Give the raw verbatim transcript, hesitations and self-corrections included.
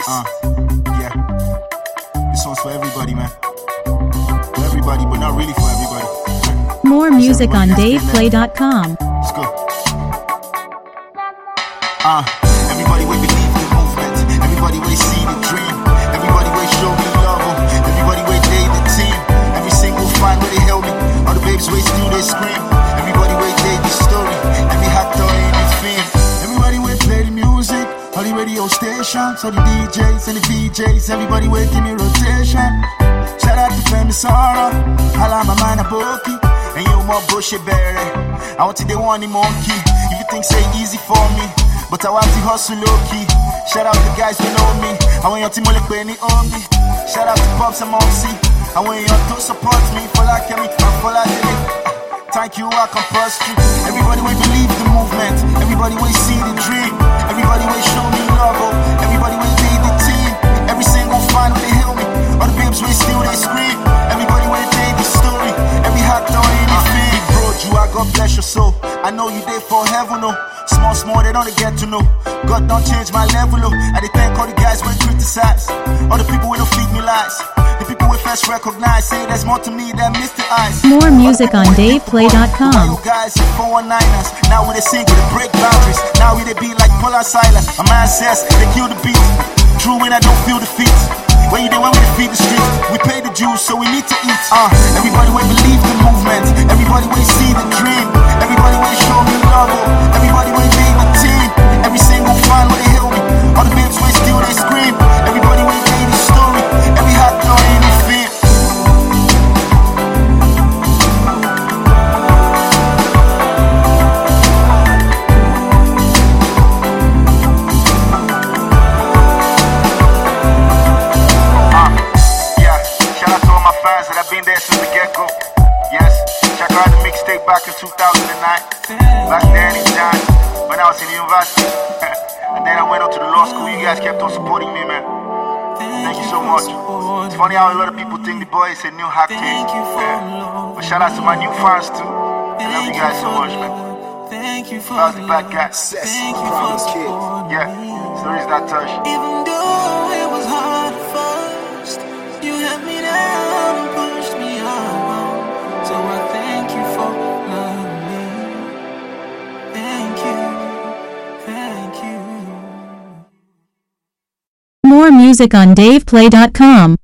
Uh, yeah. This one's for everybody, man. For everybody, but not really for everybody. More music on dave play dot com. Let's go. Uh, everybody will believe the movement. Everybody will see the dream. Everybody will show me love. Oh. Everybody will date the team. Every single find where they help me. All the babes wait still they scream. Everybody will date the story. Every actor in the film. Everybody will play the music. All the radio stations, all the D Js and the V Js. Everybody will give me rotation. Shout out to Femi Sara. Hala my man a bookie. And you more bullshit berry. I want to they want the monkey. If you think say easy for me, but I want to hustle low key. Shout out to the guys who know me. I want your team only penny on me. Shout out to Pops and Momsy. I want you to support me. For like me, and for like me. Thank you, I compulsory. Everybody will believe the movement. Everybody will see the dream. Everybody will show me love. Oh. Everybody will lead the team. Every single fan will help me. All the babes will still they scream. Everybody will tell the story. Every hot door in the film. Big bro, you I God bless your soul. I know you there for heaven, no. Small, small, they don't get to know. God don't change my level, oh. I dey thank all the guys when criticize. All the people when don't feed me lies. The people we first recognize say there's more to me than Mister Eyes. More music on dave play dot com. You guys are four one niners. Now we they sing with the break boundaries. Now we they be like Polar Silas. My man says they kill the beat. True when I don't feel defeat. When you there when we defeat the street. We pay the dues so we need to eat. Uh, everybody will believe the movement. Everybody will see the dream. Everybody will show me love. Oh. Everybody will lead the team. Every single fan will they help me. All the babes will still they scream. Everybody will tell the story. Every hot door in the film. Been there since the get-go. Yes, check out the mixtape back in two thousand nine. Back then in John, when I was in university. And then I went up to the law school. You guys kept on supporting me, man. Thank you so much. It's funny how a lot of people think the boy is a new hack tape. Yeah. But shout out to my new fans too. I love you guys so much, man. Thank you for I was the bad guy. Thank you for support. Yeah, so is that touch. Even though it was hard at first, you held me down and pushed me on. So I thank you for loving me. Thank you, thank you. More music on dave play dot com.